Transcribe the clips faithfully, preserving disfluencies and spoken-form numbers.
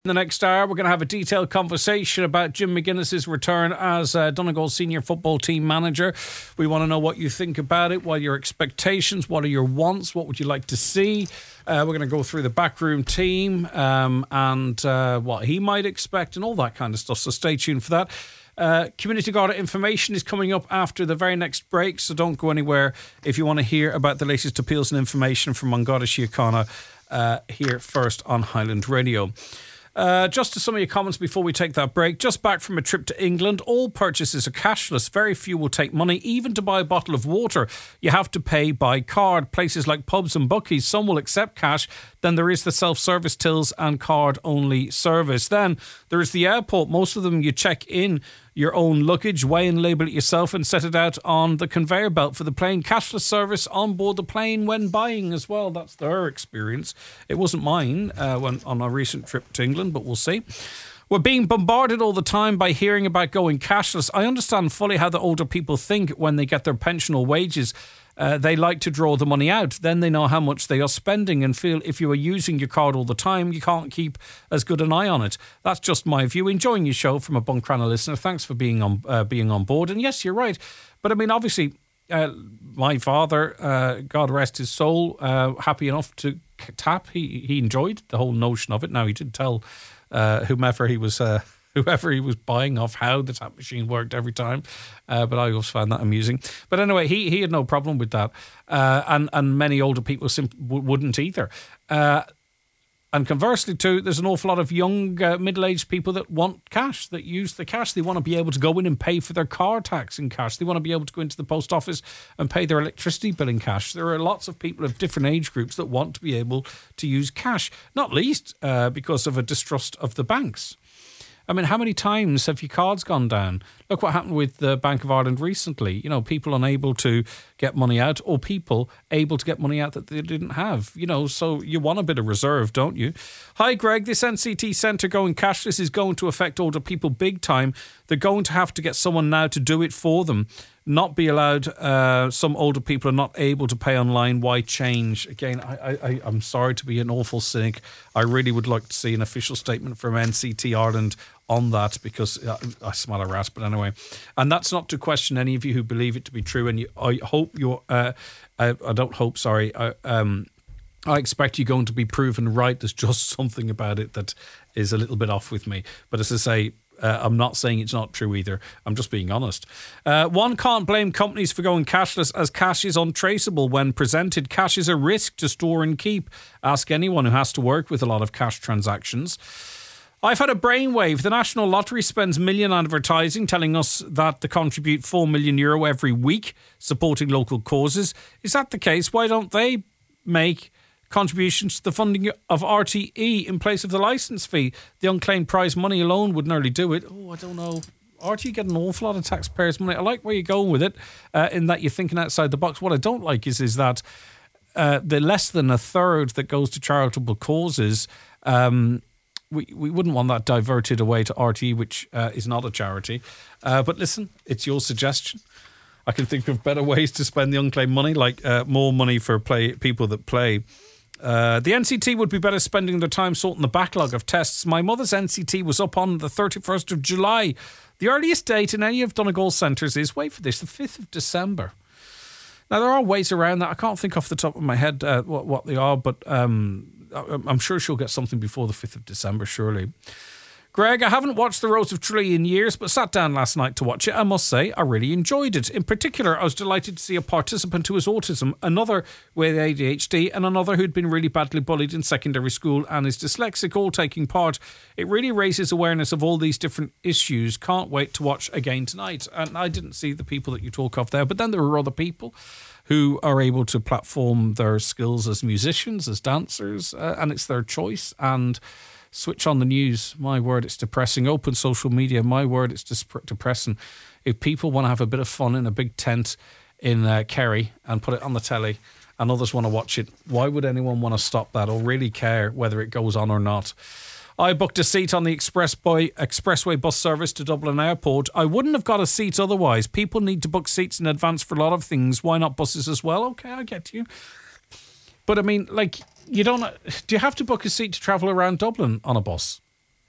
In the next hour, we're going to have a detailed conversation about Jim McGuinness's return as uh, Donegal senior football team manager. We want to know what you think about it, what are your expectations, what are your wants, what would you like to see. Uh, we're going to go through the backroom team um, and uh, what he might expect and all that kind of stuff. So stay tuned for that. Uh, Community Garda information is coming up after the very next break, so don't go anywhere if you want to hear about the latest appeals and information from An Garda Síochána uh, here first on Highland Radio. Uh, just to some of your comments before we take that break. Just back from a trip to England. All purchases are cashless. Very few will take money. Even to buy a bottle of water, you have to pay by card. Places like pubs and bookies, some will accept cash. Then there is the self-service tills and card-only service. Then there is the airport. Most of them you check in your own luggage, weigh and label it yourself and set it out on the conveyor belt for the plane. Cashless service on board the plane when buying as well. That's their experience. It wasn't mine uh, when on a recent trip to England, but we'll see. We're being bombarded all the time by hearing about going cashless. I understand fully how the older people think when they get their pension or wages. Uh, they like to draw the money out. Then they know how much they are spending and feel if you are using your card all the time, you can't keep as good an eye on it. That's just my view. Enjoying your show from a Buncrana listener. Thanks for being on uh, being on board. And yes, you're right. But I mean, obviously, uh, my father, uh, God rest his soul, uh, happy enough to tap. He he enjoyed the whole notion of it. Now, he did tell uh, whomever he was... Uh, whoever he was buying off how the tap machine worked every time. Uh, but I always found that amusing. But anyway, he, he had no problem with that. Uh, and, and many older people simply w- wouldn't either. Uh, and conversely too, there's an awful lot of young uh, middle-aged people that want cash, that use the cash. They want to be able to go in and pay for their car tax in cash. They want to be able to go into the post office and pay their electricity bill in cash. There are lots of people of different age groups that want to be able to use cash, not least uh, because of a distrust of the banks. I mean, how many times have your cards gone down? Look what happened with the Bank of Ireland recently. You know, people unable to get money out or people able to get money out that they didn't have. You know, so you want a bit of reserve, don't you? Hi, Greg. This N C T centre going cashless is going to affect older people big time. They're going to have to get someone now to do it for them. Not be allowed. Uh, some older people are not able to pay online. Why change? Again, I, I, I'm sorry to be an awful cynic. I really would like to see an official statement from N C T Ireland on that, because I, I smell a rat. But anyway, and that's not to question any of you who believe it to be true. And you, I hope you're. Uh, I, I don't hope. Sorry. I, um, I expect you're going to be proven right. There's just something about it that is a little bit off with me. But as I say, Uh, I'm not saying it's not true either. I'm just being honest. Uh, one can't blame companies for going cashless, as cash is untraceable when presented. Cash is a risk to store and keep. Ask anyone who has to work with a lot of cash transactions. I've had a brainwave. The National Lottery spends million advertising, telling us that they contribute four million euro every week supporting local causes. Is that the case? Why don't they make contributions to the funding of R T E in place of the licence fee? The unclaimed prize money alone would nearly do it. Oh, I don't know. R T E get an awful lot of taxpayers' money. I like where you're going with it, uh, in that you're thinking outside the box. What I don't like is is that uh, the less than a third that goes to charitable causes, um, we, we wouldn't want that diverted away to R T E, which uh, is not a charity. Uh, but listen, it's your suggestion. I can think of better ways to spend the unclaimed money, like uh, more money for play people that play. Uh, the N C T would be better spending their time sorting the backlog of tests. My mother's N C T was up on the thirty-first of July. The earliest date in any of Donegal centres is, wait for this, the fifth of December. Now, there are ways around that. I can't think off the top of my head uh, what, what they are, but um, I'm sure she'll get something before the fifth of December, surely. Greg, I haven't watched The Rose of Tralee in years, but sat down last night to watch it. I must say, I really enjoyed it. In particular, I was delighted to see a participant who has autism, another with A D H D, and another who'd been really badly bullied in secondary school and is dyslexic, all taking part. It really raises awareness of all these different issues. Can't wait to watch again tonight. And I didn't see the people that you talk of there, but then there were other people who are able to platform their skills as musicians, as dancers, uh, and it's their choice. And switch on the news, my word, it's depressing. Open social media, my word, it's dis- depressing. If people want to have a bit of fun in a big tent in uh, Kerry and put it on the telly and others want to watch it, why would anyone want to stop that or really care whether it goes on or not? I booked a seat on the expressway, expressway bus service to Dublin Airport. I wouldn't have got a seat otherwise. People need to book seats in advance for a lot of things. Why not buses as well? Okay, I get you. But I mean, like, you don't. Do you have to book a seat to travel around Dublin on a bus?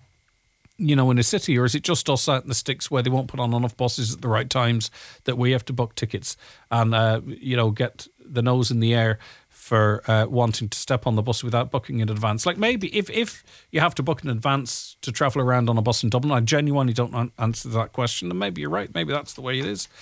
you know, in a city, or is it just us out in the sticks where they won't put on enough buses at the right times that we have to book tickets and, uh, you know, get the nose in the air for uh, wanting to step on the bus without booking in advance? Like maybe if, if you have to book in advance to travel around on a bus in Dublin, I genuinely don't an- answer that question, and maybe you're right. Maybe that's the way it is.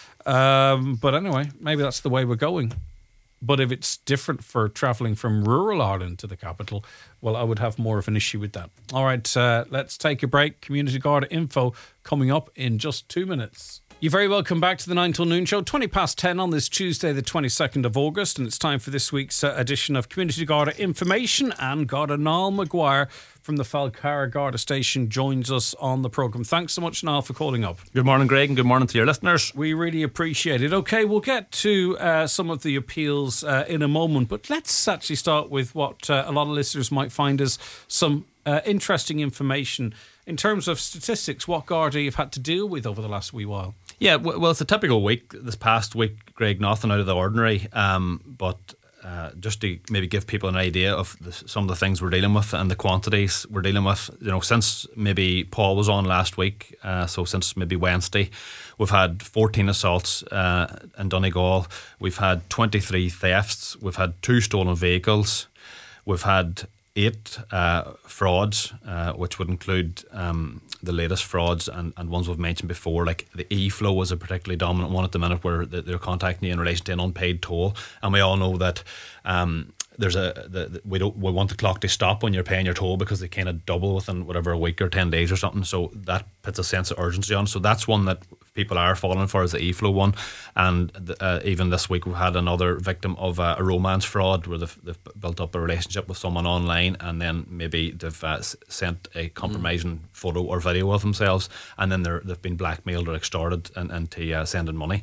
Um, but anyway, maybe that's the way we're going. But if it's different for travelling from rural Ireland to the capital, well, I would have more of an issue with that. All right, uh, let's take a break. Community Garda info coming up in just two minutes. You're very welcome back to the nine till noon show, twenty past ten on this Tuesday, the twenty-second of August, and it's time for this week's uh, edition of Community Garda information. And Garda Niall Maguire from the Falcara Garda station joins us on the programme. Thanks so much, Niall, for calling up. Good morning, Greg, and good morning to your listeners. We really appreciate it. Okay, we'll get to uh, some of the appeals uh, in a moment, but let's actually start with what uh, a lot of listeners might find as some uh, interesting information in terms of statistics, what Garda you've had to deal with over the last wee while. Yeah, well, it's a typical week. This past week, Greg, nothing out of the ordinary, um, but uh, just to maybe give people an idea of the, some of the things we're dealing with and the quantities we're dealing with. You know, since maybe Paul was on last week, uh, so since maybe Wednesday, we've had fourteen assaults uh, in Donegal. We've had twenty-three thefts. We've had two stolen vehicles. We've had eight uh, frauds, uh, which would include um, the latest frauds and, and ones we've mentioned before, like the e-flow was a particularly dominant one at the minute, where they're contacting you in relation to an unpaid toll. And we all know that um, there's a the, the, we don't we want the clock to stop when you're paying your toll, because they kind of double within whatever a week or ten days or something. So that puts a sense of urgency on. So that's one that people are falling for, is the e-flow one. And the, uh, even this week we've had another victim of uh, a romance fraud, where they've, they've built up a relationship with someone online, and then maybe they've uh, sent a compromising mm. photo or video of themselves, and then they're, they've been blackmailed or extorted and, into uh, sending money.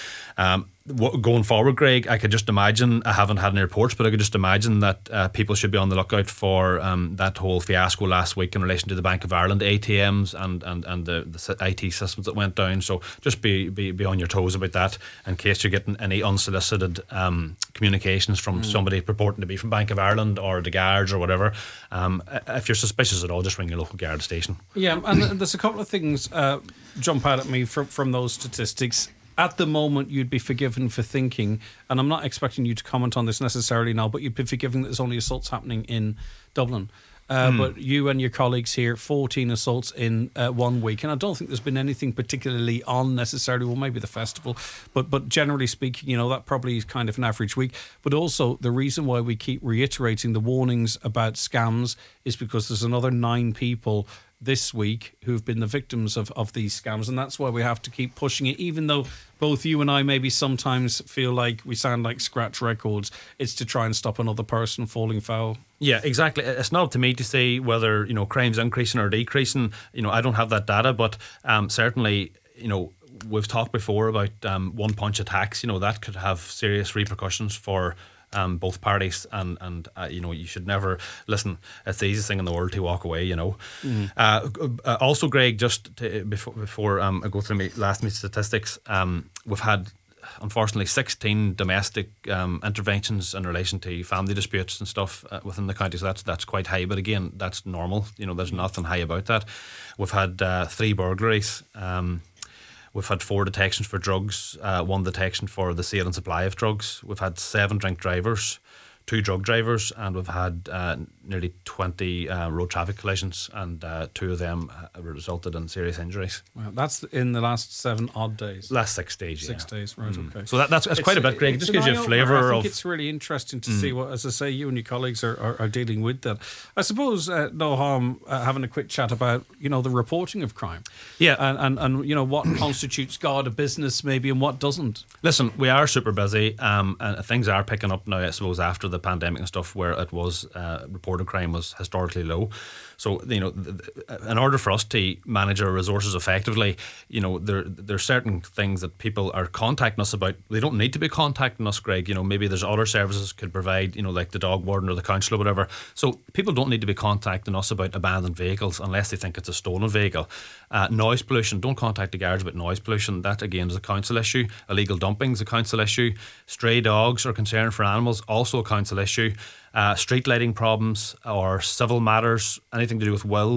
Um, going forward, Greg, I could just imagine, I haven't had any reports, but I could just imagine that uh, people should be on the lookout for um, that whole fiasco last week in relation to the Bank of Ireland A T Ms and, and, and the, the I T systems that went down. So just be, be, be on your toes about that, in case you're getting any unsolicited um, communications from mm. somebody purporting to be from Bank of Ireland or the guards or whatever. Um, if you're suspicious at all, just ring your local guard station. Yeah, and there's a couple of things uh, jump out at me from, from those statistics. At the moment, you'd be forgiven for thinking, and I'm not expecting you to comment on this necessarily now, but you'd be forgiven that there's only assaults happening in Dublin. Uh, mm. But you and your colleagues here, fourteen assaults in uh, one week, and I don't think there's been anything particularly on necessarily, well, maybe the festival, but but generally speaking, you know, that probably is kind of an average week. But also, the reason why we keep reiterating the warnings about scams is because there's another nine people this week who've been the victims of, of these scams, and that's why we have to keep pushing it, even though both you and I maybe sometimes feel like we sound like scratch records. It's to try and stop another person falling foul. Yeah, exactly. It's not up to me to say whether, you know, crime's increasing or decreasing. You know, I don't have that data, but um, certainly, you know, we've talked before about um, one punch attacks. You know, that could have serious repercussions for Um, both parties, and and uh, you know, you should never listen. It's the easiest thing in the world to walk away. You know. Mm. Uh, uh, also, Greg, just to, before before um, I go through my last meet statistics, um, we've had unfortunately sixteen domestic um, interventions in relation to family disputes and stuff uh, within the county. So that's that's quite high. But again, that's normal. You know, there's nothing high about that. We've had uh, three burglaries. Um, We've had four detections for drugs, uh, one detection for the sale and supply of drugs. We've had seven drink drivers, two drug drivers, and we've had uh, nearly twenty uh, road traffic collisions, and uh, two of them uh, resulted in serious injuries. Wow, that's in the last seven odd days. Last six days, Six yeah. days, right? Mm. Okay. So that, that's, that's quite a bit, Greg. It just gives you a flavour of. I think it's really interesting to mm. see what, as I say, you and your colleagues are, are, are dealing with that. I suppose uh, no harm uh, having a quick chat about, you know, the reporting of crime. Yeah, and and, and you know what constitutes Garda business maybe and what doesn't. Listen, we are super busy, um, and things are picking up now. I suppose after the pandemic and stuff, where it was uh, reported crime was historically low. So, you know, in order for us to manage our resources effectively, you know, there there's certain things that people are contacting us about. They don't need to be contacting us, Greg. You know, maybe there's other services could provide, you know, like the dog warden or the council or whatever. So people don't need to be contacting us about abandoned vehicles unless they think it's a stolen vehicle. Uh, noise pollution, don't contact the garage about noise pollution. That, again, is a council issue. Illegal dumping is a council issue. Stray dogs or concern for animals, also a council issue. Uh, street lighting problems or civil matters, anything to do with wills,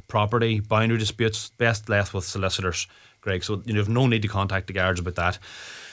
property, boundary disputes, best left with solicitors, Greg. So you have no need to contact the guards about that.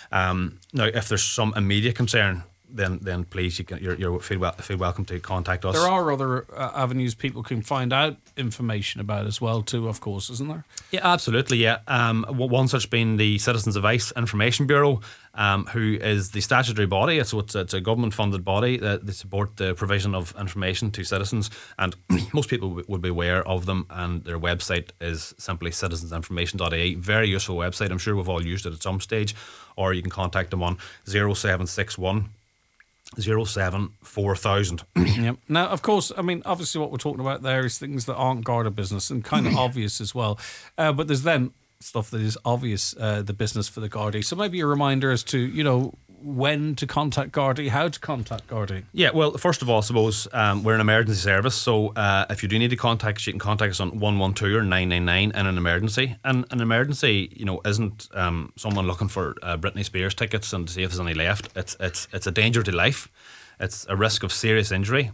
Um, now, if there's some immediate concern, then then please, you can, you're, you're feel, wel- feel welcome to contact us. There are other uh, avenues people can find out information about as well too, of course, isn't there? Yeah, absolutely, yeah. Um, one such being the Citizens Advice Information Bureau, um, who is the statutory body. So it's, it's a government-funded body that they support the provision of information to citizens, and most people w- would be aware of them, and their website is simply citizens information dot I E. Very useful website. I'm sure we've all used it at some stage. Or you can contact them on zero seven six one zero seven four thousand. Yep. Now, of course, I mean, obviously what we're talking about there is things that aren't Garda business and kind of obvious as well. Uh, but there's then stuff that is obvious, uh, the business for the Gardaí. So maybe a reminder as to, you know, when to contact Gardaí, how to contact Gardaí. Yeah, well, first of all, I suppose um, we're an emergency service, so uh, if you do need to contact us, you can contact us on one one two or nine nine nine in an emergency. And an emergency, you know, isn't um, someone looking for uh, Britney Spears tickets and to see if there's any left. It's it's it's a danger to life. It's a risk of serious injury.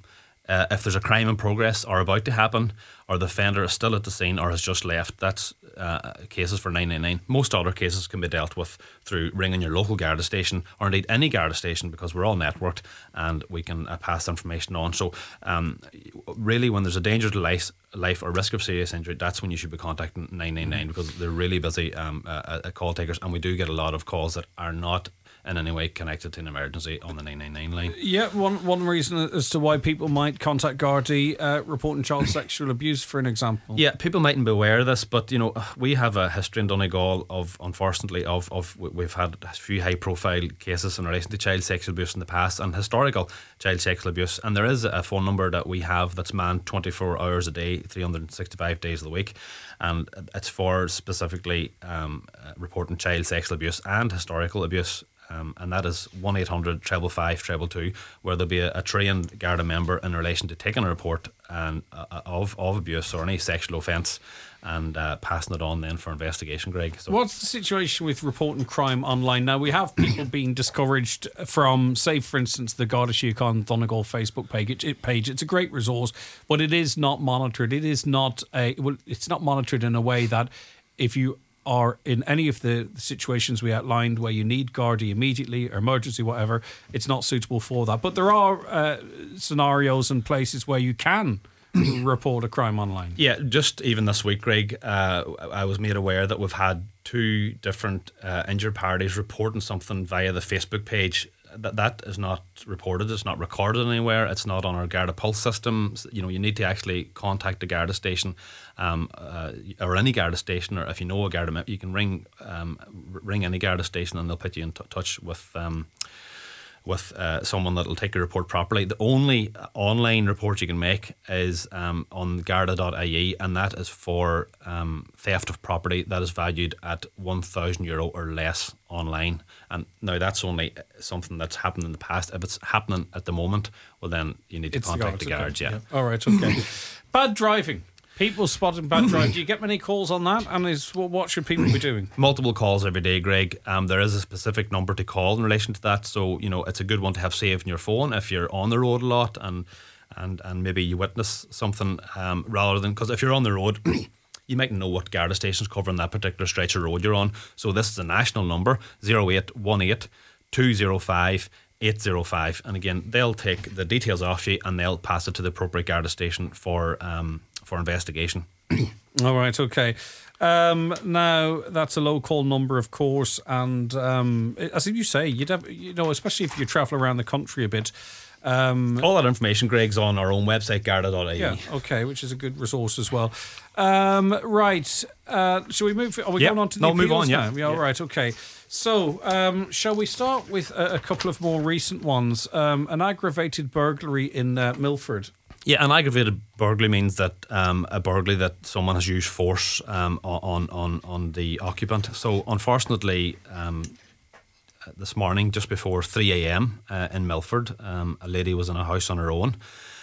Uh, if there's a crime in progress or about to happen, or the offender is still at the scene or has just left, that's uh, cases for nine nine nine. Most other cases can be dealt with through ringing your local Garda station, or indeed any Garda station, because we're all networked and we can uh, pass information on. So um, really, when there's a danger to life, life or risk of serious injury, that's when you should be contacting nine nine nine, because they're really busy um, uh, uh, call takers, and we do get a lot of calls that are not in any way connected to an emergency on the nine nine nine line. Yeah, one one reason as to why people might contact Gardaí, uh, reporting child sexual abuse, for an example. Yeah, people mightn't be aware of this, but you know, we have a history in Donegal of, unfortunately, of, of we've had a few high profile cases in relation to child sexual abuse in the past, and historical child sexual abuse. And there is a phone number that we have that's manned twenty-four hours a day, three hundred sixty-five days of the week, and it's for specifically um, reporting child sexual abuse and historical abuse. Um, and that is one eight hundred five five five two two, where there'll be a, a trained Garda member in relation to taking a report and uh, of, of abuse or any sexual offence, and uh, passing it on then for investigation, Greg. So what's the situation with reporting crime online? Now, we have people being discouraged from, say, for instance, the Garda Síochána Donegal Facebook page. It, page. It's a great resource, but it is not monitored. It is not a. Well, it's not monitored in a way that if you are in any of the situations we outlined where you need Gardaí immediately or emergency, whatever, it's not suitable for that. But there are uh, scenarios and places where you can report a crime online. Yeah, just even this week, Greg, uh, I was made aware that we've had two different uh, injured parties reporting something via the Facebook page. That that is not reported. It's not recorded anywhere. It's not on our Garda Pulse system. You know, you need to actually contact the Garda station, um, uh, or any Garda station, or if you know a Garda, you can ring um, ring any Garda station, and they'll put you in t- touch with um, with uh, someone that'll take your report properly. The only online report you can make is um, on garda dot I E, and that is for um, theft of property that is valued at one thousand euro or less online. And now that's only something that's happened in the past. If it's happening at the moment, well then you need to it's contact the the guards. Okay. Yeah. yeah. All right. Okay. Bad driving. People spotting bad driving. Do you get many calls on that? And is what should people be doing? Multiple calls every day, Greg. Um, there is a specific number to call in relation to that. So, you know, it's a good one to have saved in your phone if you're on the road a lot and and, and maybe you witness something, um, rather than, because if you're on the road, you might know what Garda station's covering that particular stretch of road you're on. So this is a national number, zero eight one eight two zero five eight zero five. And again, they'll take the details off you and they'll pass it to the appropriate Garda station for um, for investigation. All right, okay. Um, now, that's a low call number, of course, and um, as you say, you'd have, you know, especially if you travel around the country a bit. Um, All that information, Greg's on our own website, garda dot I E. Yeah, okay, which is a good resource as well. Um, right, uh, shall we move? Are we yep. going on to the no, appeals move on, now? yeah. Yeah, all right, okay. So, um, shall we start with a, a couple of more recent ones? Um, an aggravated burglary in uh, Milford. Yeah, an aggravated burglary means that um, a burglary that someone has used force um, on on on the occupant. So, unfortunately, um, this morning, just before three a.m. uh, in Milford, um, a lady was in a house on her own,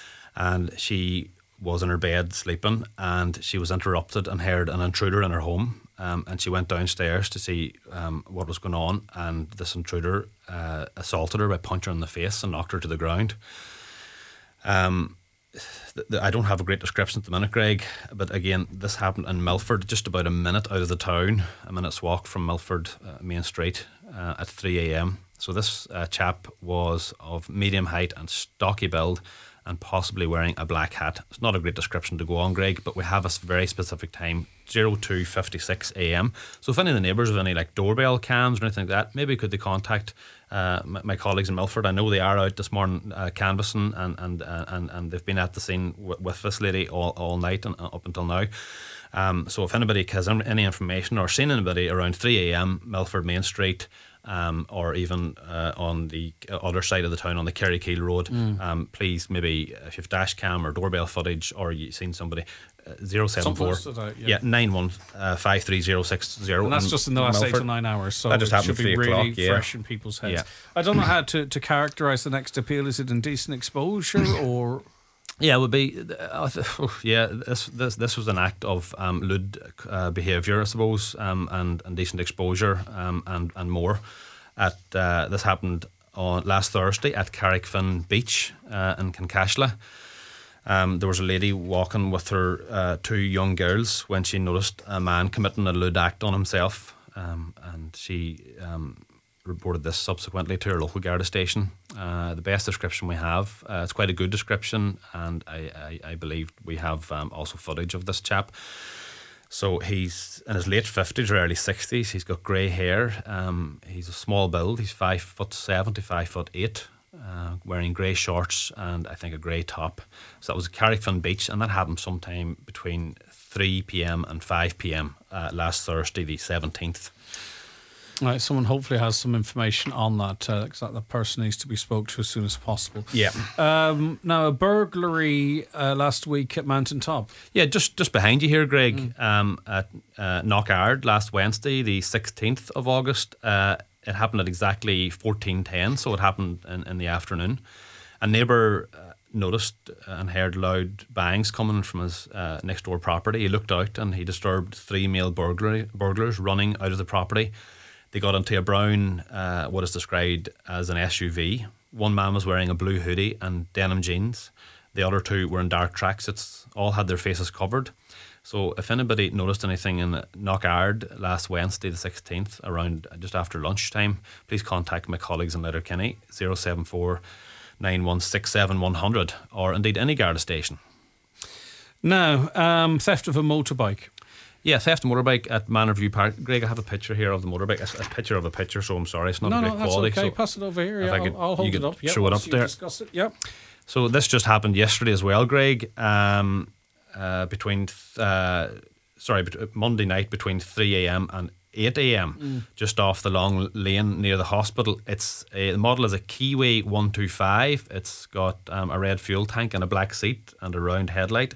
and she was in her bed sleeping, and she was interrupted and heard an intruder in her home. Um, and she went downstairs to see um, what was going on, and this intruder uh, assaulted her by punching her in the face and knocked her to the ground. Um. th- th- I don't have a great description at the minute, Greg, but again, this happened in Milford, just about a minute out of the town, a minute's walk from Milford uh, Main Street uh, at three a.m. So this uh, chap was of medium height and stocky build, and possibly wearing a black hat. It's not a great description to go on, Greg, but we have a very specific time, oh two fifty-six a.m. So if any of the neighbours have any like doorbell cams or anything like that, maybe could they contact uh, my, my colleagues in Milford? I know they are out this morning uh, canvassing, and and, uh, and and they've been at the scene w- with this lady all, all night and uh, up until now. Um, so if anybody has any information or seen anybody around three a.m. Milford Main Street, Um, or even uh, on the other side of the town on the Kerrykeel Road, mm. um, please, maybe if you've dash cam or doorbell footage, or you've seen somebody, uh, zero seven four out, yeah. yeah nine one five three zero six zero, and that's and just in the last Milford. eight to nine hours, so that just it should be really o'clock, yeah. fresh in people's heads. Yeah. I don't know how to, to characterise the next appeal. Is it indecent exposure or? Yeah, it would be. Uh, yeah, this this this was an act of um, lewd uh, behaviour, I suppose, um, and indecent exposure, um, and and more. At uh, this happened on last Thursday at Carrickfinn Beach uh, in Kincashla. Um, there was a lady walking with her uh, two young girls when she noticed a man committing a lewd act on himself, um, and she um, reported this subsequently to her local Garda station. Uh, the best description we have, uh, it's quite a good description, and I, I, I believe we have um, also footage of this chap. So he's in his late fifties or early sixties. He's got grey hair. Um, he's a small build. He's five foot seven to five foot eight, uh, wearing grey shorts and I think a grey top. So that was at Carrickfinn Beach, and that happened sometime between three p.m. and five p.m. Uh, last Thursday, the seventeenth. Right, someone hopefully has some information on that, because uh, that, that person needs to be spoke to as soon as possible. Yeah. Um, now, a burglary uh, last week at Mountain Top. Yeah, just just behind you here, Greg, mm. um, at uh, Knockard last Wednesday, the sixteenth of August. Uh, it happened at exactly fourteen ten, so it happened in, in the afternoon. A neighbour uh, noticed and heard loud bangs coming from his uh, next door property. He looked out and he disturbed three male burglary, burglars running out of the property. They got into a brown, uh, what is described as an S U V. One man was wearing a blue hoodie and denim jeans. The other two were in dark tracksuits. All had their faces covered. So if anybody noticed anything in Knockard last Wednesday, the sixteenth, around just after lunchtime, please contact my colleagues in Letterkenny, zero seven four nine one six seven one zero zero, or indeed any Garda station. Now, um, theft of a motorbike. Yeah, theft of motorbike at Manor View Park. Greg, I have a picture here of the motorbike. A, a picture of a picture, so I'm sorry, it's not no, a great no, that's quality. Okay, so pass it over here. Yeah, could, I'll, I'll hold it up. Yep, show it up there. Discuss it. Yep. So this just happened yesterday as well, Greg. Um, uh, between uh, sorry, Monday night between three a.m. and eight a.m. Mm. just off the long lane near the hospital. It's a, the model is a Kiwi one two five. It's got um, a red fuel tank and a black seat and a round headlight.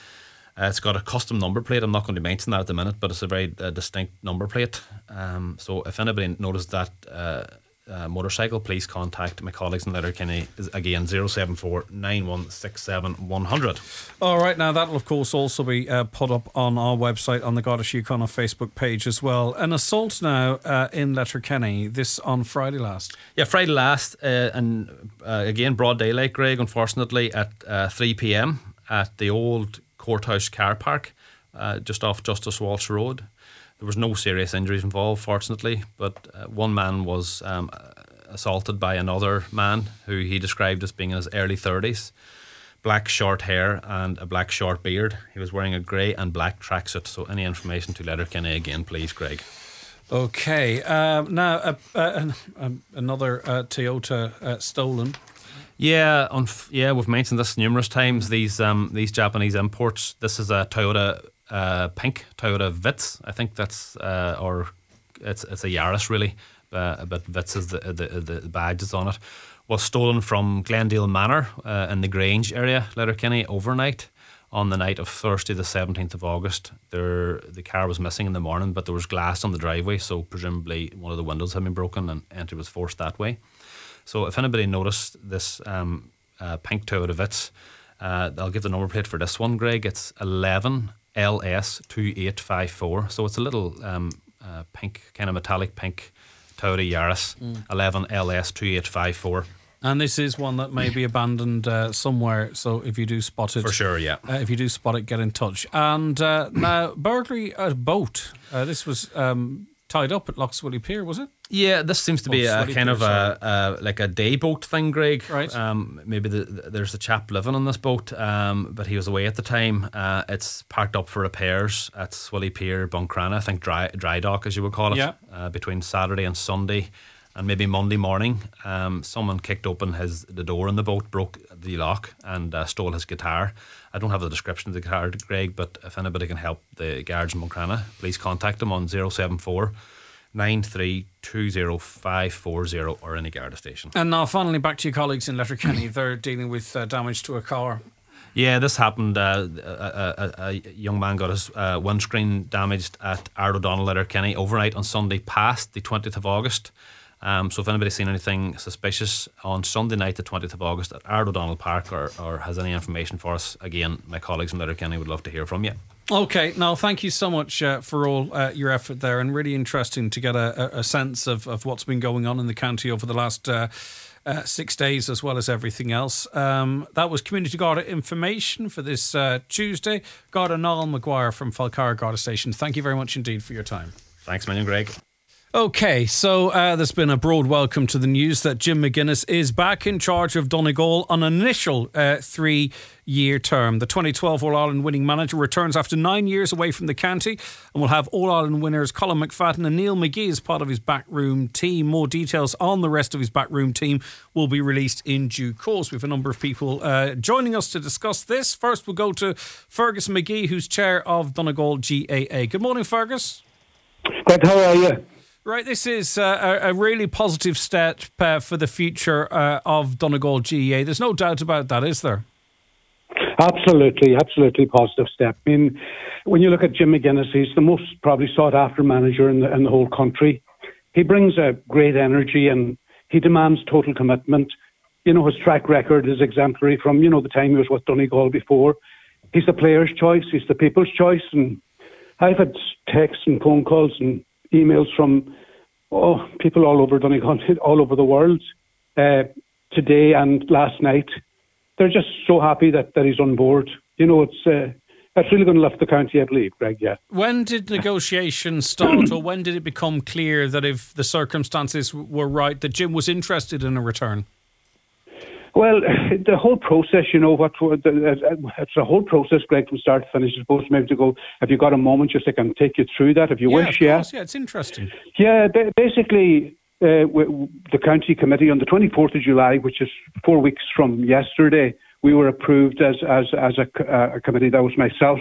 Uh, it's got a custom number plate. I'm not going to mention that at the minute, but it's a very uh, distinct number plate. Um, so if anybody noticed that uh, uh, motorcycle, please contact my colleagues in Letterkenny. Again, zero seven four nine one six seven one zero zero. All right, now that will of course also be uh, put up on our website on the Garda Síochána Facebook page as well. An assault now uh, in Letterkenny, this on Friday last. Yeah, Friday last, uh, and uh, again broad daylight, Greg, unfortunately, at uh, three p.m. at the old Courthouse car park, uh, just off Justice Walsh Road. There was no serious injuries involved, fortunately, but uh, one man was um, assaulted by another man who he described as being in his early thirties, black short hair and a black short beard. He was wearing a grey and black tracksuit. So any information to Letterkenny again, please, Greg. Okay, um, now uh, uh, um, another uh, Toyota uh, stolen. Yeah, unf- yeah, we've mentioned this numerous times. These um, these Japanese imports. This is a Toyota uh, pink Toyota Vitz. I think that's uh, or it's it's a Yaris really, uh, but Vitz is the, the the badge that's on it. Was stolen from Glendale Manor uh, in the Grange area, Letterkenny, overnight on the night of Thursday, the seventeenth of August. There, the car was missing in the morning, but there was glass on the driveway, so presumably one of the windows had been broken and entry was forced that way. So if anybody noticed this um, uh, pink Toyota Vitz, uh, I'll give the number plate for this one, Greg. It's eleven L S two eight five four. So it's a little um, uh, pink, kind of metallic pink Toyota Yaris, mm. eleven L S two eight five four. And this is one that may be abandoned uh, somewhere. So if you do spot it, for sure, yeah. Uh, if you do spot it, get in touch. And uh, now burglary at a boat. Uh, this was um, tied up at Lough Swilly Pier, was it? Yeah, this seems to be oh, a kind Pier, of a, a like a day boat thing, Greg. Right. Um, maybe the, the, there's a chap living on this boat, um, but he was away at the time. Uh, it's parked up for repairs at Swilly Pier, Buncrana. I think dry dry dock, as you would call it. Yeah. Uh, between Saturday and Sunday, and maybe Monday morning, um, someone kicked open his the door in the boat, broke the lock, and uh, stole his guitar. I don't have the description of the guitar, Greg, but if anybody can help the guards in Buncrana, please contact them on zero seven four nine three two zero five four zero or any Garda station. And now finally back to your colleagues in Letterkenny. They're dealing with uh, damage to a car. Yeah, this happened. Uh, a, a, a young man got his uh, windscreen damaged at Ard O'Donnell, Letterkenny, overnight on Sunday past the twentieth of August. Um, so if anybody's seen anything suspicious on Sunday night, the twentieth of August at Ard O'Donnell Park, or, or has any information for us, again, my colleagues in Letterkenny would love to hear from you. Okay, now thank you so much uh, for all uh, your effort there, and really interesting to get a, a sense of, of what's been going on in the county over the last uh, uh, six days, as well as everything else. Um, that was Community Garda information for this uh, Tuesday. Garda Niall Maguire from Falcarra Garda Station. Thank you very much indeed for your time. Thanks, million, Greg. Okay, so uh, there's been a broad welcome to the news that Jim McGuinness is back in charge of Donegal on an initial uh, three-year term. The twenty twelve All-Ireland winning manager returns after nine years away from the county, and will have All-Ireland winners Colin McFadden and Neil McGee as part of his backroom team. More details on the rest of his backroom team will be released in due course. We have a number of people uh, joining us to discuss this. First, we'll go to Fergus McGee, who's chair of Donegal G A A. Good morning, Fergus. Good, how are you? Right, this is uh, a, a really positive step uh, for the future uh, of Donegal G A A. There's no doubt about that, is there? Absolutely, absolutely positive step. I mean, when you look at Jim McGuinness, he's the most probably sought-after manager in the, in the whole country. He brings a great energy and he demands total commitment. You know, his track record is exemplary from, you know, the time he was with Donegal before. He's the player's choice, he's the people's choice, and I've had texts and phone calls and emails from oh, people all over Donegal, all over the world, uh, today and last night. They're just so happy that, that he's on board. You know, it's uh, it's really going to lift the county, I believe, Greg, yeah. When did negotiations start, or when did it become clear that if the circumstances were right, that Jim was interested in a return? Well, the whole process, you know, what it's a whole process, Greg, from start to finish. I suppose maybe to go, if you've got a moment, just I can take you through that if you yeah, wish. Of course, yeah, yeah, it's interesting. Yeah, basically, uh, the county committee on the twenty-fourth of July, which is four weeks from yesterday, we were approved as as as a, a committee. That was myself,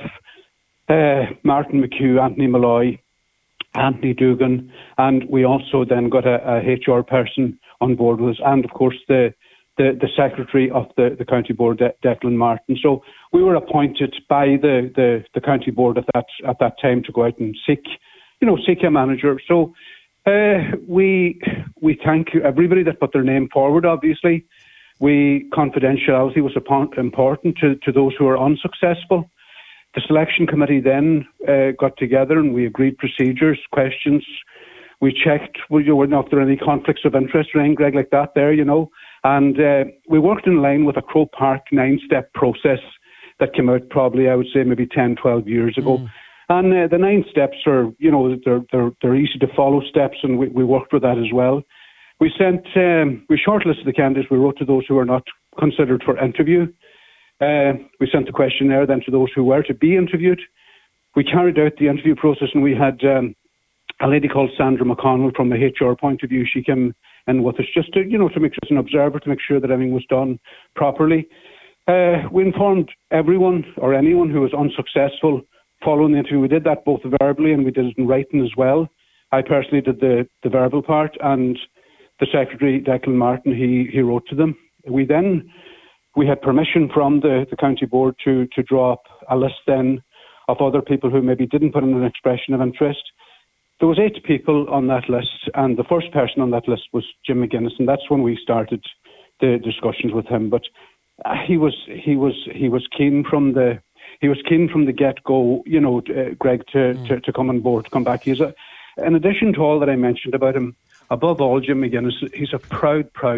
uh, Martin McHugh, Anthony Malloy, Anthony Dugan, and we also then got a, a H R person on board with us, and of course the The, the secretary of the, the county board, De- Declan Martin. So we were appointed by the, the, the county board at that at that time to go out and seek, you know, seek a manager. So uh, we we thank everybody that put their name forward. Obviously, we confidentiality was important to, to those who were unsuccessful. The selection committee then uh, got together and we agreed procedures, questions. We checked well, you know, if there were any conflicts of interest or anything, Greg, like that there, you know. And uh, we worked in line with a Croke Park nine-step process that came out probably, I would say, maybe ten, twelve years ago. Mm. And uh, the nine steps are, you know, they're they're, they're easy to follow steps, and we, we worked with that as well. We sent, um, we shortlisted the candidates. We wrote to those who were not considered for interview. Uh, we sent the questionnaire then to those who were to be interviewed. We carried out the interview process, and we had um, a lady called Sandra McConnell from the H R point of view. She came in with us just to, you know, to make us an observer, to make sure that everything was done properly. Uh, we informed everyone or anyone who was unsuccessful following the interview. We did that both verbally and we did it in writing as well. I personally did the, the verbal part, and the secretary, Declan Martin, he, he wrote to them. We then, we had permission from the, the county board to, to draw up a list then of other people who maybe didn't put in an expression of interest. There was eight people on that list, and the first person on that list was Jim McGuinness, and that's when we started the discussions with him. But uh, he was he was he was keen from the he was keen from the get go. You know, uh, Greg, to, mm. to to come on board, to come back. He's a, in addition to all that I mentioned about him, above all, Jim McGuinness, he's a proud, proud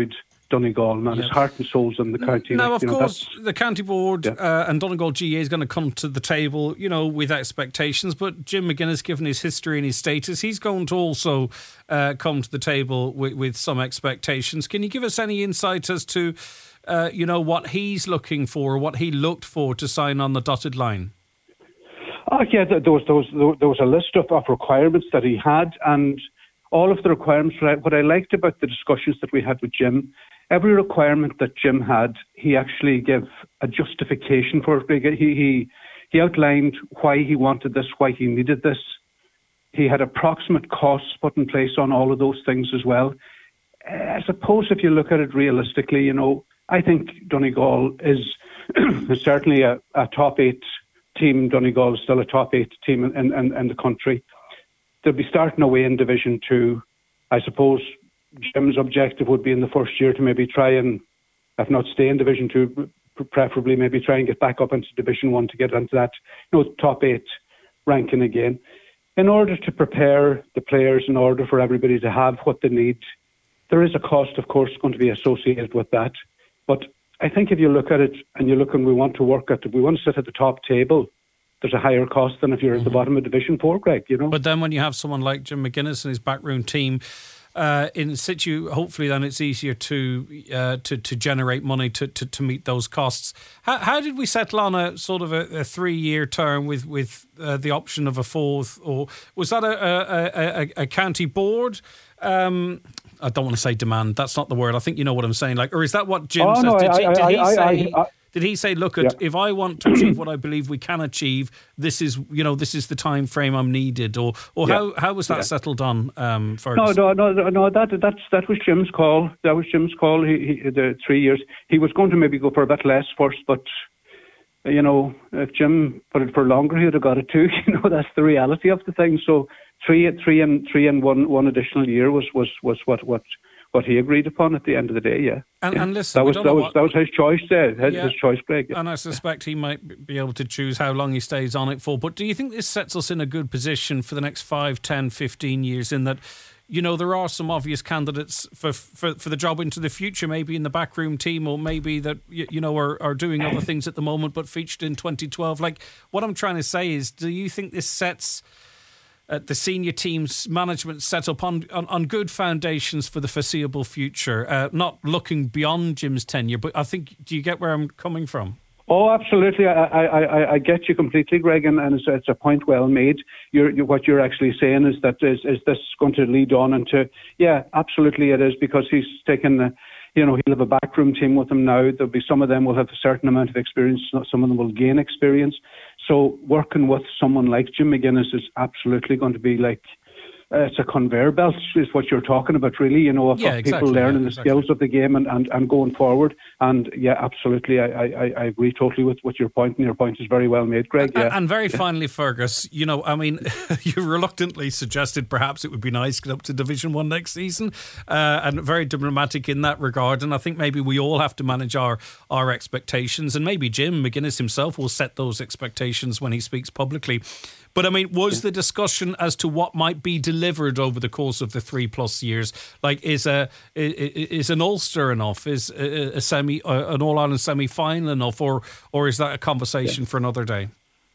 Donegal, man. Yeah. His heart and soul's in the county. Now, like, of you know, course, the county board yeah. uh, and Donegal G A A is going to come to the table, you know, with expectations. But Jim McGuinness, given his history and his status, he's going to also uh, come to the table with, with some expectations. Can you give us any insight as to, uh, you know, what he's looking for, what he looked for to sign on the dotted line? Oh, yeah, there was, there was, there was a list of, of requirements that he had, and all of the requirements, what I liked about the discussions that we had with Jim, every requirement that Jim had, he actually gave a justification for it. He, he, he outlined why he wanted this, why he needed this. He had approximate costs put in place on all of those things as well. I suppose if you look at it realistically, you know, I think Donegal is, is certainly a, a top eight team. Donegal is still a top eight team in, in, in the country. They'll be starting away in Division Two. I suppose Jim's objective would be in the first year to maybe try and, if not stay in Division Two, preferably maybe try and get back up into Division One to get into that, you know, top eight ranking again. In order to prepare the players, in order for everybody to have what they need, there is a cost, of course, going to be associated with that. But I think if you look at it and you look and we want to work at, we want to sit at the top table, there's a higher cost than if you're mm-hmm. at the bottom of Division Four, Greg, you know. But then when you have someone like Jim McGuinness and his backroom team uh, in situ, hopefully then it's easier to uh, to, to generate money to, to, to meet those costs. How, how did we settle on a sort of a, a three-year term with, with uh, the option of a fourth? Or was that a, a, a, a county board? Um, I don't want to say demand. That's not the word. I think you know what I'm saying. Like, or is that what Jim oh, says? No, did, I, he, did I, he I, say? I, I, Did he say, look, at yeah. if I want to achieve what I believe we can achieve, this is, you know, this is the time frame I'm needed, or or yeah. how how was that yeah. settled on? Um, no, no, no, no. That that's that was Jim's call. That was Jim's call. He, he the three years. He was going to maybe go for a bit less first, but you know, if Jim put it for longer, he'd have got it too. You know, that's the reality of the thing. So three, three, and three, and one one additional year was was was what what. what he agreed upon at the end of the day, yeah. And, yeah. and listen, that was that was what, that was his choice there, his, yeah. his choice, Greg. Yeah. And I suspect he might be able to choose how long he stays on it for. But do you think this sets us in a good position for the next five, ten, fifteen years in that, you know, there are some obvious candidates for for, for the job into the future, maybe in the backroom team, or maybe that, you, you know, are, are doing other things at the moment but featured in twenty twelve. Like, what I'm trying to say is, do you think this sets Uh, the senior team's management set up on, on, on good foundations for the foreseeable future, uh, not looking beyond Jim's tenure, but I think, do you get where I'm coming from? Oh, absolutely. I I, I, I get you completely, Greg, and, and it's, it's a point well made. You're, you, what you're actually saying is that is, is this going to lead on into, yeah, absolutely it is, because he's taken the, you know, he'll have a backroom team with him now. There'll be some of them will have a certain amount of experience, some of them will gain experience. So working with someone like Jim McGuinness is absolutely going to be like, uh, it's a conveyor belt is what you're talking about, really, you know, of, yeah, of exactly, people learning yeah, the exactly. skills of the game and, and, and going forward. And yeah, absolutely, I, I, I agree totally with, with your point, and your point is very well made, Greg. And, yeah. and very yeah. finally, Fergus, you know, I mean, you reluctantly suggested perhaps it would be nice to get up to Division One next season, uh, and very diplomatic in that regard. And I think maybe we all have to manage our, our expectations, and maybe Jim McGuinness himself will set those expectations when he speaks publicly. But I mean, was the discussion as to what might be delivered over the course of the three plus years, like is a is an Ulster enough, is a, a semi an All Ireland semi final enough, or or is that a conversation yeah. for another day?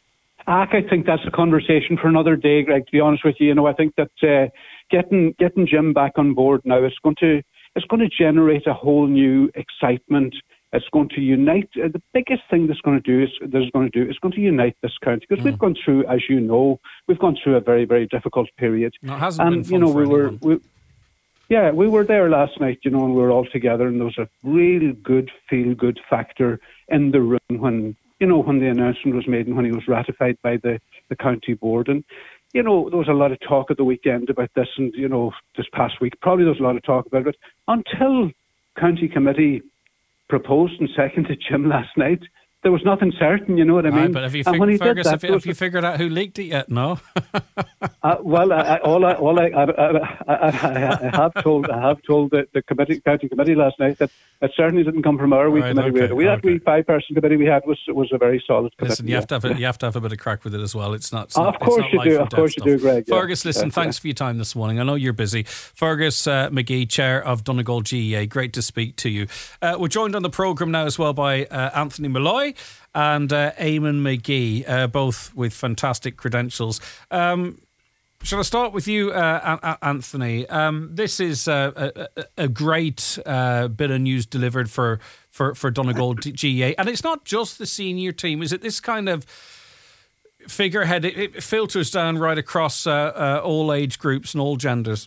I think that's a conversation for another day, Greg. To be honest with you, you know, I think that uh, getting getting Jim back on board now is going to it's going to generate a whole new excitement. It's going to unite. Uh, the biggest thing that's going to do is that's going to do is going to unite this county, because mm. we've gone through, as you know, we've gone through a very, very difficult period. No, it hasn't and been fun you know, for we anyone. were, we, yeah, we were there last night, you know, and we were all together, and there was a really good feel-good factor in the room when, you know, when the announcement was made and when he was ratified by the, the county board. And you know, there was a lot of talk at the weekend about this, and you know, this past week probably there was a lot of talk about it until county committee proposed and seconded Jim last night. there was nothing certain, you know what I mean? Aye, but have you, And fig- when he did Fergus, that, have, there you, was have you figured out who leaked it yet? No. Uh, well, I, I, all I, all I, I, I, I, I have told, I have told the, the committee, county committee last night that it certainly didn't come from our wee Right, committee. We okay, had, we that okay. wee five-person committee we had was was a very solid committee. Listen, you have to have a, yeah. you have to have a bit of crack with it as well. It's not. It's Oh, not of course it's not you life do. and Of death course you stuff. do, Greg. Yeah. Fergus, listen, Yeah, thanks yeah. for your time this morning. I know you're busy. Fergus uh, McGee, chair of Donegal G E A. Great to speak to you. Uh, we're joined on the programme now as well by uh, Anthony Malloy and uh, Eamon McGee, uh, both with fantastic credentials. Um, Shall I start with you, uh, Anthony? Um, this is uh, a, a great uh, bit of news delivered for, for, for Donegal G E A. And it's not just the senior team, is it? This kind of figurehead, it, it filters down right across uh, uh, all age groups and all genders.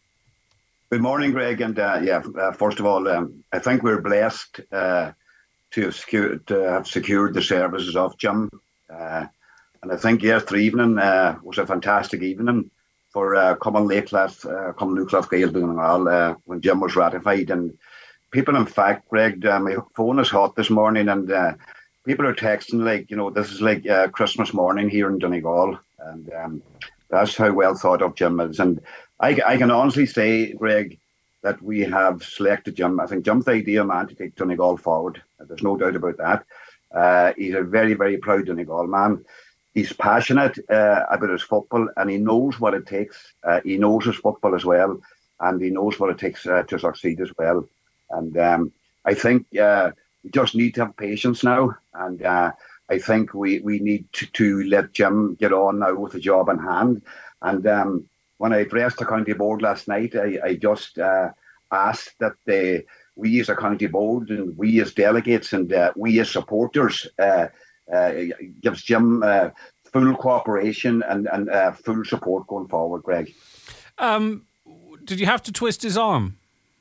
Good morning, Greg. And uh, yeah, uh, first of all, um, I think we're blessed uh, to, have secured, to have secured the services of Jim. Uh, And I think yesterday evening uh, was a fantastic evening for uh, Common Lakeland, uh, Common Lakeland Gael Donegal uh, when Jim was ratified. And people, in fact, Greg, uh, my phone is hot this morning, and uh, people are texting like, you know, this is like uh, Christmas morning here in Donegal, and um, that's how well thought of Jim is. And I, I can honestly say, Greg, that we have selected Jim. I think Jim's the ideal man to take Donegal forward. There's no doubt about that. Uh, he's a very, very proud Donegal man. He's passionate uh, about his football, and he knows what it takes. Uh, he knows his football as well, and he knows what it takes uh, to succeed as well. And um, I think uh, we just need to have patience now. And uh, I think we, we need to, to let Jim get on now with the job in hand. And um, when I addressed the county board last night, I, I just uh, asked that they, we as a county board and we as delegates and uh, we as supporters uh, Uh, gives Jim uh, full cooperation and, and uh, full support going forward, Greg. Um, did you have to twist his arm?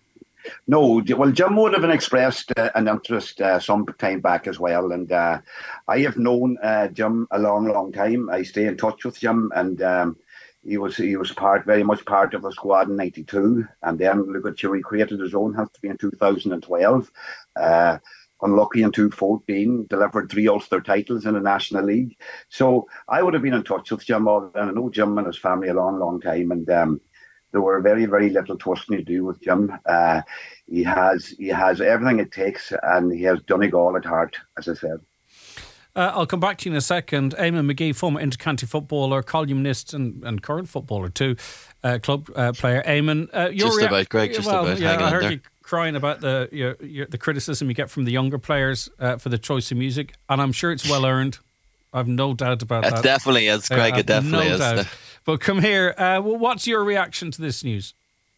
No, well, Jim would have expressed uh, an interest uh, some time back as well. And uh, I have known uh, Jim a long, long time. I stay in touch with Jim, and um, he was he was part very much part of the squad in ninety-two. And then look at you, he created his own, has to be in two thousand twelve. Uh, Unlucky in two thousand fourteen, delivered three Ulster titles in the National League. So I would have been in touch with Jim, and I know Jim and his family a long, long time, and um, there were very, very little twisting to do with Jim. Uh, he has he has everything it takes, and he has Donegal at heart, as I said. Uh, I'll come back to you in a second. Eamon McGee, former inter-county footballer, columnist and, and current footballer too, uh, club uh, player. Eamon, uh, your just rea- about, Greg, just well, about. Yeah, Hang I on heard there. you crying about the your, your, the criticism you get from the younger players uh, for the choice of music, and I'm sure it's well earned. I've no doubt about It that. definitely is, Greg. Uh, It definitely no is. doubt. But come here. Uh, well, what's your reaction to this news?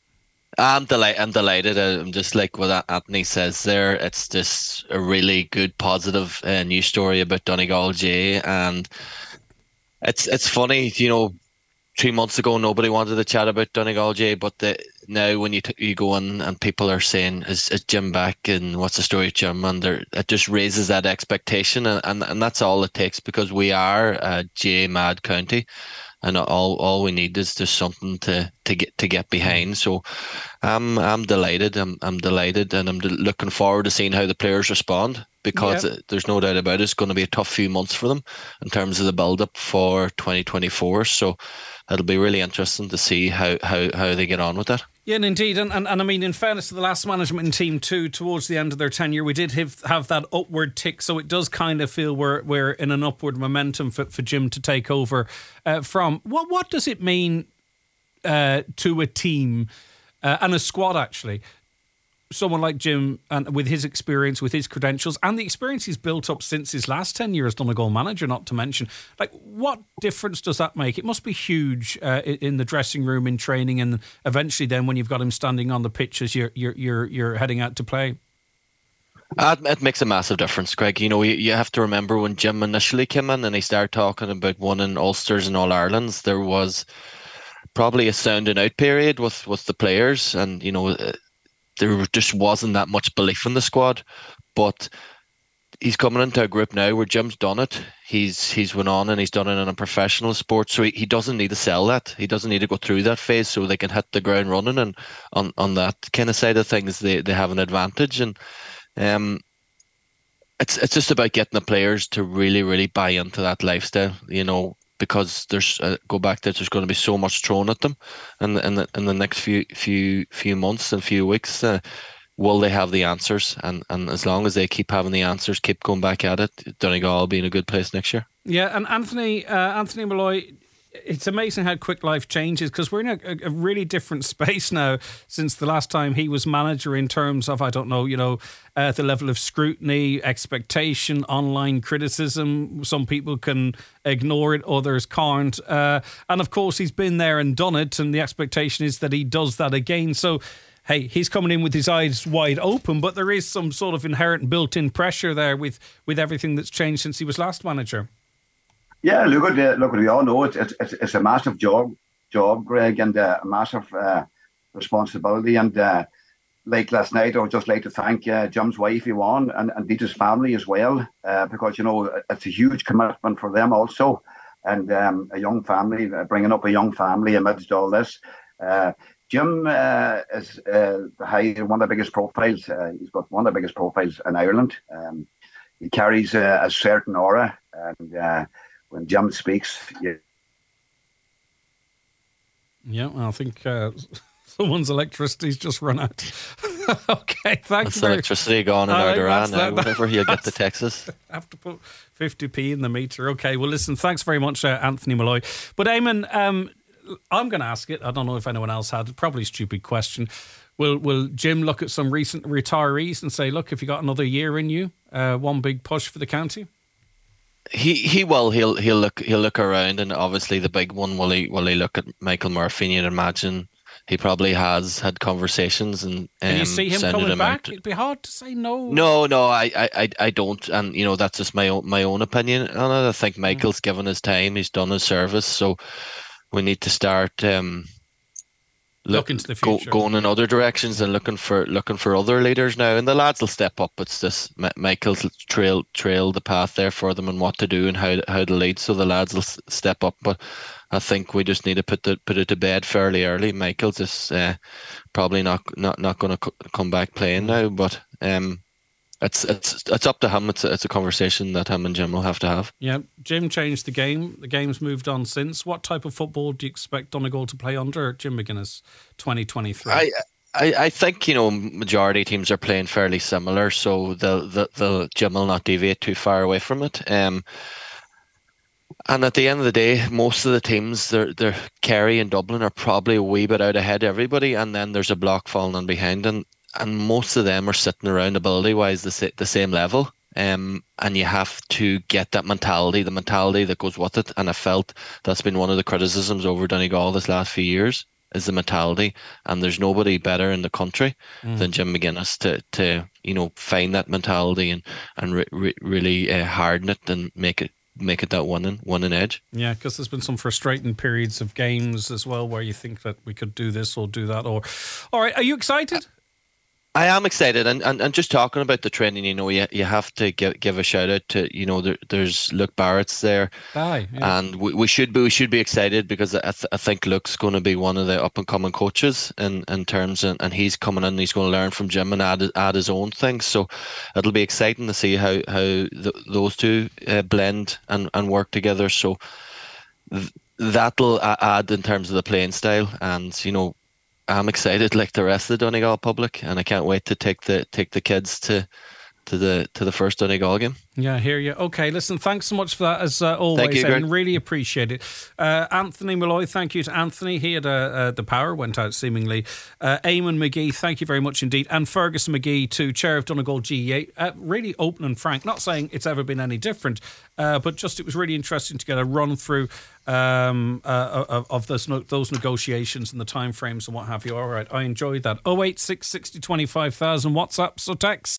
I'm delighted. I'm delighted. I'm just like what Anthony says there. It's just a really good, positive uh, news story about Donegal J. And it's it's funny, you know. Three months ago, nobody wanted to chat about Donegal J, but the, now when you t- you go in and people are saying, "Is, is Jim back?" and "What's the story with Jim?" and it just raises that expectation, and, and and that's all it takes, because we are a J mad county, and all all we need is just something to, to get to get behind. So I'm I'm delighted. I'm I'm delighted, and I'm de- looking forward to seeing how the players respond, because Yep. there's no doubt about it, it's going to be a tough few months for them in terms of the build up for twenty twenty-four. So it'll be really interesting to see how how, how they get on with that. Yeah, and indeed, and, and and I mean, in fairness to the last management team too, towards the end of their tenure, we did have, have that upward tick, so it does kind of feel we're we're in an upward momentum for, for Jim to take over uh, from. What what does it mean uh, to a team uh, and a squad, actually? Someone like Jim, and with his experience, with his credentials, and the experience he's built up since his last tenure as Donegal manager, not to mention, like, what difference does that make? It must be huge uh, in the dressing room, in training, and eventually then when you've got him standing on the pitch as you're you're you're, you're heading out to play. Uh, It makes a massive difference, Greg. You know, you, you have to remember when Jim initially came in and he started talking about winning Ulsters and All Irelands, there was probably a sounding out period with, with the players, and, you know, uh, there just wasn't that much belief in the squad. But he's coming into a group now where Jim's done it. He's he's went on and he's done it in a professional sport, so he, he doesn't need to sell that. He doesn't need to go through that phase, so they can hit the ground running. And on, on that kind of side of things, they, they have an advantage. And um, it's it's just about getting the players to really, really buy into that lifestyle, you know, because there's uh, go back to it, there's going to be so much thrown at them in the, in the, in the next few few few months and few weeks. Uh, will they have the answers? And and as long as they keep having the answers, keep going back at it, Donegal will be in a good place next year. Yeah, and Anthony uh, Anthony Molloy, it's amazing how quick life changes, because we're in a, a really different space now since the last time he was manager, in terms of, I don't know, you know, uh, the level of scrutiny, expectation, online criticism. Some people can ignore it, others can't. Uh, and of course, he's been there and done it, and the expectation is that he does that again. So, hey, he's coming in with his eyes wide open, but there is some sort of inherent built-in pressure there with, with everything that's changed since he was last manager. Yeah, look at uh, look at we all know it's it's it's a massive job, job, Greg, and uh, a massive uh, responsibility. And uh, like last night, I would just like to thank uh, Jim's wife Yvonne and and Dita's family as well, uh, because you know it's a huge commitment for them also, and um, a young family, uh, bringing up a young family amidst all this. Uh, Jim uh, is uh, the high, one of the biggest profiles. Uh, he's got one of the biggest profiles in Ireland. Um, he carries uh, a certain aura, and uh, when Jim speaks, yeah. Yeah, I think uh, someone's electricity's just run out. Okay, thanks. That's very... electricity gone in uh, Ardoran now. That, whenever he'll get to Texas, I have to put fifty p in the meter. Okay, well, listen, thanks very much, uh, Anthony Molloy. But Eamon, um, I'm going to ask it. I don't know if anyone else had it. Probably a stupid question. Will Will Jim look at some recent retirees and say, "Look, if you got another year in you, uh, one big push for the county"? He he will he'll he'll look he'll look around, and obviously the big one, will he will he look at Michael Murphy? And you'd imagine he probably has had conversations. And um, can you see him coming him back? Out. It'd be hard to say no. No, no, I, I, I don't, and you know that's just my own my own opinion on it. I think Michael's mm. given his time, he's done his service, so we need to start um, look, looking to the future, go, going in other directions and looking for looking for other leaders now. And the lads will step up. It's this Michael's trail trail the path there for them and what to do and how how to lead. So the lads will step up. But I think we just need to put the, put it to bed fairly early. Michael's just uh, probably not not not going to come back playing now. But um, it's it's it's up to him. It's a, it's a conversation that him and Jim will have to have. Yeah, Jim changed the game. The game's moved on since. What type of football do you expect Donegal to play under Jim McGuinness twenty twenty-three? I, I, I think, you know, majority teams are playing fairly similar, so the the the Jim will not deviate too far away from it. Um, and at the end of the day, most of the teams, they're, they're Kerry and Dublin are probably a wee bit out ahead of everybody, and then there's a block falling in behind, and and most of them are sitting around ability-wise the, the same level. Um, and you have to get that mentality, the mentality that goes with it. And I felt that's been one of the criticisms over Donegal this last few years, is the mentality. And there's nobody better in the country mm. than Jim McGuinness to, to you know, find that mentality and and re- re- really uh, harden it and make it make it that winning winning edge. Yeah, because there's been some frustrating periods of games as well where you think that we could do this or do that. Or, all right, are you excited? I am excited, and, and, and just talking about the training, you know, you you have to give give a shout out to, you know, there, there's Luke Barrett's there, Aye, yeah. and we, we should be we should be excited because I, th- I think Luke's going to be one of the up and coming coaches in, in terms of, and he's coming in, he's going to learn from Jim and add add his own things. So it'll be exciting to see how how the, those two uh, blend and, and work together. So th- that'll add in terms of the playing style, and you know, I'm excited like the rest of the Donegal public, and I can't wait to take the take the kids to to the to the first Donegal game. Yeah, I hear you. Okay, listen, thanks so much for that as uh, always. Thank you, Eamon, really appreciate it. Uh, Anthony Molloy, thank you to Anthony. He had uh, uh, the power went out seemingly. Uh, Eamon McGee, thank you very much indeed, and Ferguson McGee, to chair of Donegal G A A. Uh, really open and frank. Not saying it's ever been any different, uh, but just it was really interesting to get a run through um, uh, of, of those those negotiations and the timeframes and what have you. All right, I enjoyed that. oh eight six sixty twenty-five thousand WhatsApp, so text.